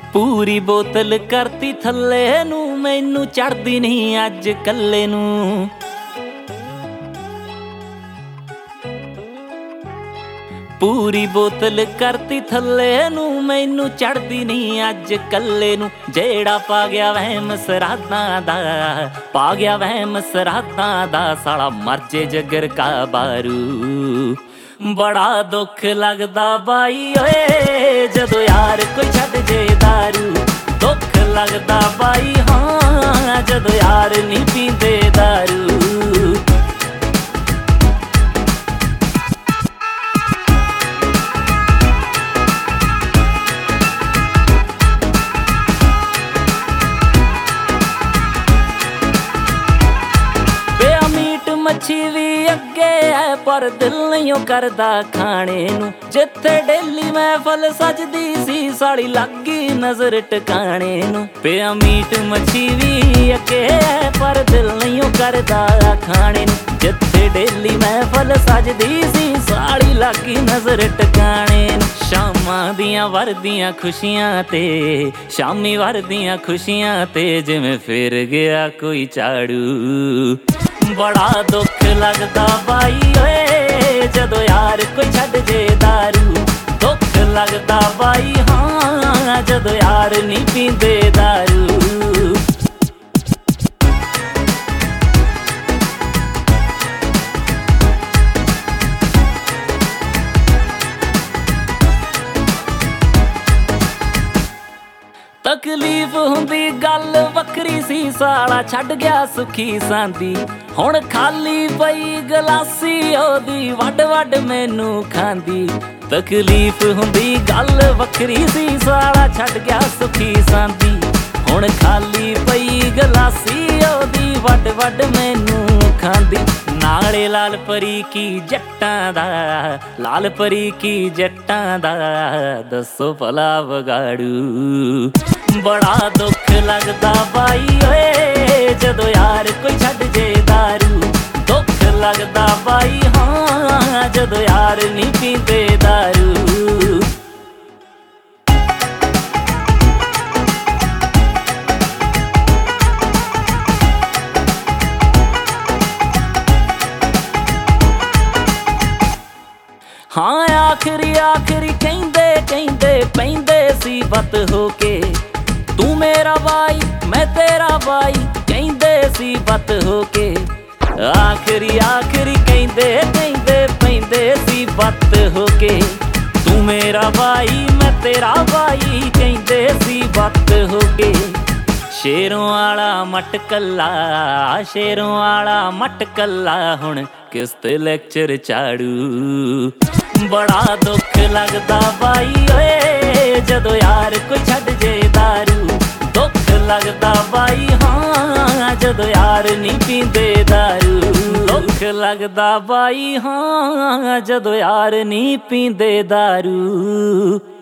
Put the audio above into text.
ਪੂਰੀ ਬੋਤਲ ਕਰਤੀ ਥੱਲੇ ਨੂੰ, ਮੈਨੂੰ ਚੜਦੀ ਨਹੀਂ ਅੱਜ ਕੱਲੇ ਨੂੰ। ਪੂਰੀ ਬੋਤਲ ਕਰਤੀ ਥੱਲੇ ਨੂੰ, ਮੈਨੂੰ ਚੜਦੀ ਨਹੀਂ ਅੱਜ ਕੱਲੇ ਨੂੰ। ਜਿਹੜਾ ਪਾ ਗਿਆ ਵਹਿਮ ਸਰਾਧਾਂ ਦਾ, ਪਾ ਗਿਆ ਵਹਿਮ ਸਰਾਧਾਂ ਦਾ, ਸਾਲਾ ਮਰ ਜੇ ਜਗਰ ਕਾ ਬਾਰੂ। ਬੜਾ ਦੁੱਖ ਲੱਗਦਾ ਬਾਈ ਓਏ, ਜਦੋਂ ਯਾਰ ਕੋਈ ਛੱਡ ਜੇ ਦਾਰੂ। ਦੁੱਖ ਲੱਗਦਾ ਬਾਈ ਹਾਂ, ਜਦੋਂ ਯਾਰ ਨਹੀਂ ਪੀਂਦੇ ਦਾਰੂ। ਮੱਛੀ ਵੀ ਅੱਗੇ ਹੈ ਪਰ ਦਿਲ ਨਹੀਂ ਉਹ ਕਰਦਾ ਖਾਣੇ ਨੂੰ। ਜਿੱਥੇ ਡੇਲੀ ਮਹਿਫਲ ਸਜਦੀ ਸੀ, ਸਾਲੀ ਲੱਗੀ ਨਜ਼ਰ ਟਿਕਾਣੇ ਨੂੰ। ਪਿਆ ਮੀਟ ਮੱਛੀ ਵੀ ਅੱਗੇ ਹੈ ਪਰ ਦਿਲ ਨਹੀਂ ਉਹ ਕਰਦਾ ਖਾਣੇ ਨੂੰ। ਜਿੱਥੇ ਡੇਲੀ ਮਹਿਫਲ ਸਜਦੀ ਸੀ, ਸਾਲੀ ਲੱਗੀ ਨਜ਼ਰ ਟਿਕਾਣੇ ਨੂੰ। ਸ਼ਾਮਾਂ ਦੀਆਂ ਵਰਦੀਆਂ ਖੁਸ਼ੀਆਂ ਤੇ, ਸ਼ਾਮੀ ਵਰਦੀਆਂ ਖੁਸ਼ੀਆਂ ਤੇ, ਜਿਵੇਂ ਫਿਰ ਗਿਆ ਕੋਈ ਝਾੜੂ। ਬੜਾ ਦੁੱਖ ਲੱਗਦਾ ਬਾਈ ਓਏ, ਜਦੋਂ ਯਾਰ ਕੋਈ ਛੱਡ ਜੇ ਦਾਰੂ। ਦੁੱਖ ਲੱਗਦਾ ਬਾਈ ਹਾਂ, ਜਦੋਂ ਯਾਰ ਨਹੀਂ ਪੀਂਦੇ ਦਾਰੂ। ਤਕਲੀਫ ਹੁੰਦੀ ਗੱਲ ਵੱਖਰੀ ਸੀ, ਸਾਲਾ ਛੱਡ ਗਿਆ ਸੁਖੀ ਸਾਂਦੀ। ਹੁਣ ਖਾਲੀ ਪਈ ਗਲਾਸੀ ਉਹਦੀ, ਵੱਡ ਵੱਡ ਮੈਨੂੰ ਖਾਂਦੀ। ਤਕਲੀਫ ਹੁੰਦੀ ਗੱਲ ਵੱਖਰੀ ਸੀ, ਸਾਲਾ ਛੱਡ ਗਿਆ ਸੁਖੀ ਸਾਂਦੀ। ਹੁਣ ਖਾਲੀ ਪਈ ਗਲਾਸੀ ਉਹਦੀ, ਵੱਡ ਵੱਡ ਮੈਨੂੰ ਖਾਂਦੀ। ਨਾਲੇ ਲਾਲ ਪਰੀ ਕੀ ਜੱਟਾਂ ਦਾ, ਲਾਲ ਪਰੀ ਕੀ ਜੱਟਾਂ ਦਾ, ਦੱਸੋ ਭਲਾ ਵਗਾੜੂ। ਬੜਾ ਦੁੱਖ ਲੱਗਦਾ ਬਾਈ ਓਏ, ਜਦੋਂ ਯਾਰ ਕੋਈ ਛੱਡ ਜੇ ਦਾਰੂ। ਦੁੱਖ ਲੱਗਦਾ ਬਾਈ ਹਾਂ, ਜਦੋਂ ਯਾਰ ਨਹੀਂ ਪੀਂਦੇ ਦਾਰੂ। ਹਾਂ ਆਖਰੀ ਆਖਰੀ ਕਹਿੰਦੇ ਕਹਿੰਦੇ ਪੈਂਦੇ ਸੀ ਬੱਤ ਹੋ ਕੇ। ਤੂੰ ਮੇਰਾ ਬਾਈ ਮੈਂ ਤੇਰਾ ਬਾਈ, ਕਹਿੰਦੇ ਸੀ ਬੱਤ ਹੋ ਕੇ। ਆਖਰੀ ਆਖਰੀ ਕਹਿੰਦੇ ਕਹਿੰਦੇ ਪੈਂਦੇ ਸੀ ਬੱਤ ਹੋ ਕੇ। ਤੂੰ ਮੇਰਾ ਬਾਈ ਮੈਂ ਤੇਰਾ ਬਾਈ, ਕਹਿੰਦੇ ਸੀ ਬੱਤ ਹੋ ਕੇ। ਸ਼ੇਰੋਂ ਵਾਲਾ ਮਟ ਕੱਲਾ, ਸ਼ੇਰੋਂ ਵਾਲਾ ਮਟ ਕੱਲਾ, ਹੁਣ ਕਿਸ ਤੇ ਲੈਕਚਰ ਝਾੜੂ। ਬੜਾ ਦੁੱਖ ਲੱਗਦਾ ਬਾਈ ਓਏ, ਜਦੋਂ ਯਾਰ ਕੋਈ ਛੱਡ ਜੇ ਦਾਰੂ। ਦੁੱਖ ਲੱਗਦਾ ਬਾਈ ਹਾਂ, ਜਦੋਂ ਯਾਰ ਨਹੀਂ ਪੀਂਦੇ ਦਾਰੂ। ਦੁੱਖ ਲੱਗਦਾ ਬਾਈ ਹਾਂ, ਜਦੋਂ ਯਾਰ ਨਹੀਂ ਪੀਂਦੇ ਦਾਰੂ।